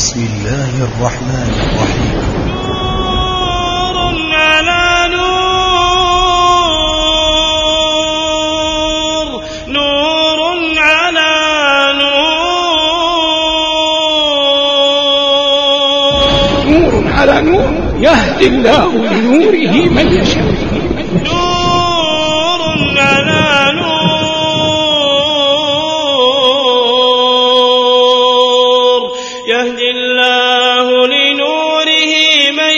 بسم الله الرحمن الرحيم. نور على نور، نور على نور، نور على نور يهدي الله لنوره من يشاء. نور على نور يهدي الله لنوره من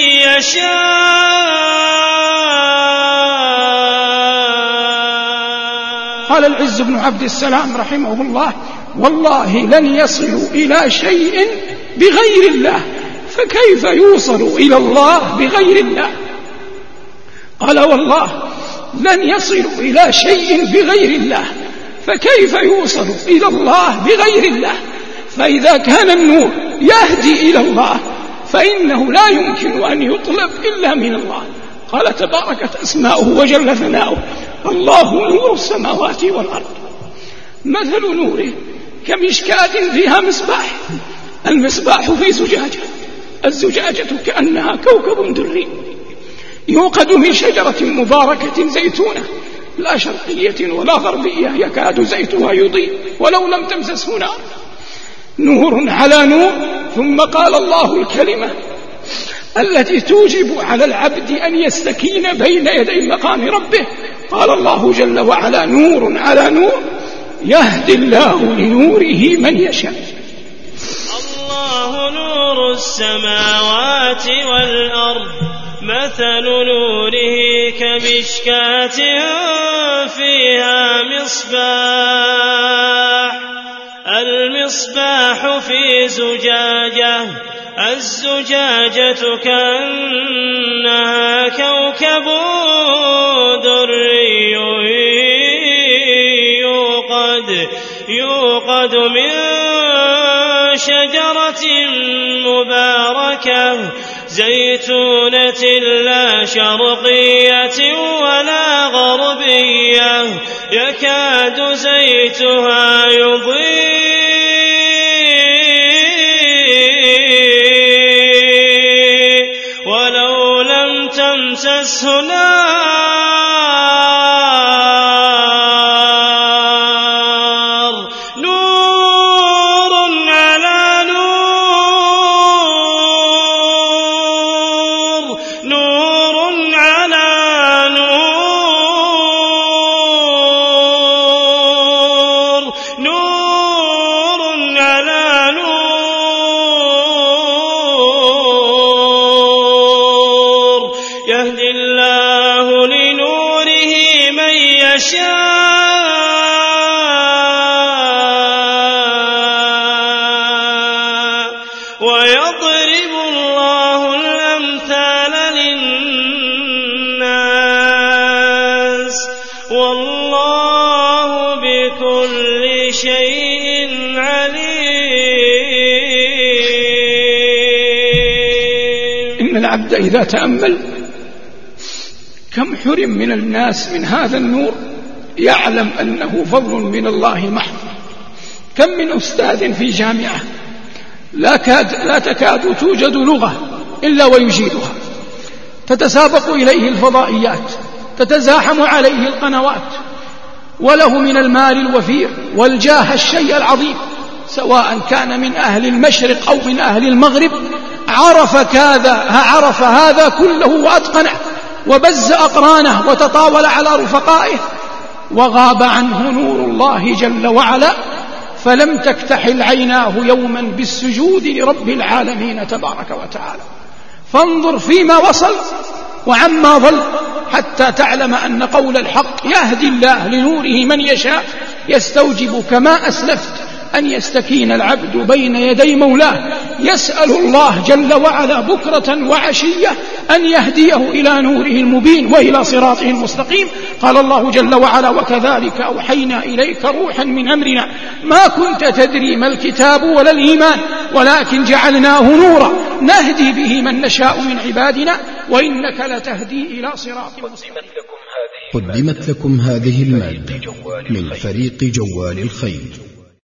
يشاء. قال العز بن عبد السلام رحمه الله: والله لن يصلوا إلى شيء بغير الله، فكيف يوصل إلى الله بغير الله؟ قال: والله لن يصلوا إلى شيء بغير الله، فكيف يوصل إلى الله بغير الله؟ فإذا كان النور يهدي إلى الله فإنه لا يمكن أن يطلب إلا من الله. قال: تباركت أسماؤه وجل ثناؤه: الله نور السماوات والأرض، مثل نوره كمشكاة فيها مصباح، المصباح في زجاجة، الزجاجة كأنها كوكب دري يوقد من شجرة مباركة زيتونة لا شرقية ولا غربية يكاد زيتها يضيء ولو لم تمسسه نار، نور على نور. ثم قال الله الكلمة التي توجب على العبد أن يستكين بين يدي مقام ربه. قال الله جل وعلا: نور على نور يهدي الله لنوره من يشاء. الله نور السماوات والأرض، مثل نوره كمشكاة فيها مصباح، المصباح في زجاجة، الزجاجة كأنها كوكب دري يوقد من شجرة مباركة زيتونة لا شرقية ولا غربية يكاد زيتها يضيء ولو لم تمسسه نار، نور على نور، نور على نور، نور على نور يهدي الله لنوره من يشاء، ويضرب الله الأمثال للناس، والله بكل شيء عليم. إن العبد إذا تأمل كم حرم من الناس من هذا النور يعلم أنه فضل من الله محض. كم من أستاذ في جامعة لا تكاد توجد لغة إلا ويجيدها، تتسابق إليه الفضائيات، تتزاحم عليه القنوات، وله من المال الوفير والجاه الشيء العظيم، سواء كان من أهل المشرق أو من أهل المغرب، عرف هذا كله وأتقنه وبز أقرانه وتطاول على رفقائه، وغاب عنه نور الله جل وعلا، فلم تكتحل عيناه يوما بالسجود لرب العالمين تبارك وتعالى. فانظر فيما وصل وعما ضل حتى تعلم أن قول الحق يهدي الله لنوره من يشاء يستوجب كما أسلفت أن يستكين العبد بين يدي مولاه يسأل الله جل وعلا بكرة وعشية أن يهديه إلى نوره المبين وإلى صراطه المستقيم. قال الله جل وعلا: وكذلك أوحينا إليك روحا من أمرنا ما كنت تدري ما الكتاب ولا الإيمان ولكن جعلناه نورا نهدي به من نشاء من عبادنا وإنك لتهدي إلى صراط مستقيم. قدمت لكم هذه المادة من فريق جوال الخير.